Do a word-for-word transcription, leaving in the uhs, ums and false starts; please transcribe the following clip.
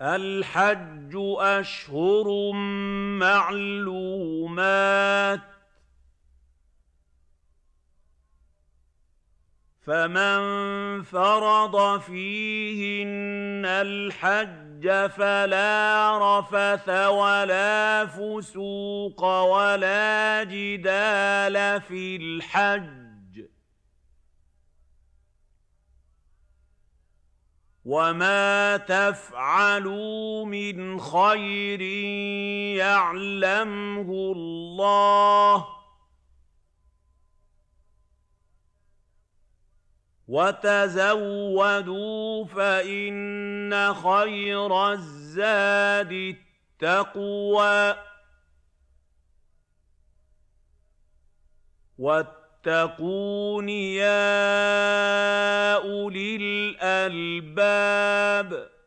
الحج أشهر معلومات ۖ فمن فرض فيهن الحج فلا رفث ولا فسوق ولا جدال في الحج ۖ وما تفعلوا من خير يعلمه الله ۗ وتزودوا فإن خير الزاد التقوى ، واتقون يا أولي الألباب